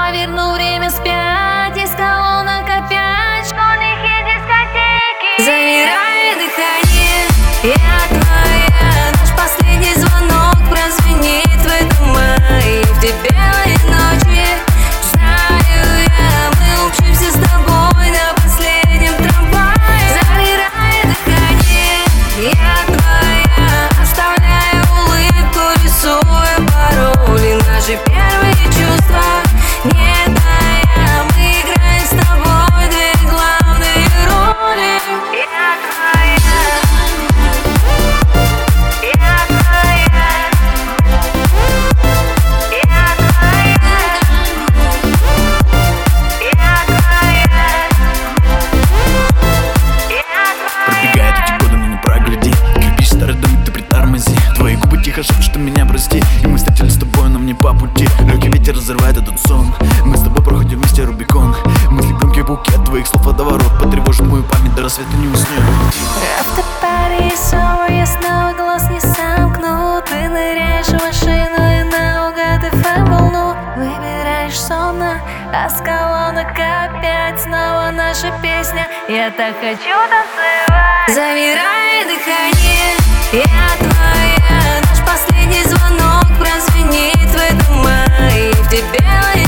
снова верну время вспять. Из колонок опять школьных и дискотеки. Замирает дыхание, я твоя. Наш последний звонок прозвенит в этом мае. В те белые ночи, знаю я, мы учимся с тобой на последнем трамвае. Замирает дыхание, я твоя. Оставляя улыбку, рисуя пароли. Наши первые чувства не тая. Мы играем с тобой две главные роли. Я твоя, я твоя, я твоя, я твоя, я твоя. Пробегают эти годы, но не прогляди. Кирпич старый дом, ты притормози. Твои губы тихо шепчут, меня прости. И мы встретились с тобой, но мне по пути. Легкий ветер разрывает этот сон. Мы с тобой проходим вместе Рубикон. Мысли громкий букет твоих слов водоворот. Потревожит мою память, до рассвета не уснем. Автопаре снова я снова глаз не сомкну. Ты ныряешь в машину и наугад FM волну. Выбираешь сонно, а с колонок опять снова наша песня. Я так хочу танцевать. Замирает дыхание, я твоя. Наш последний звонок прозвенит в этом мае. В те белые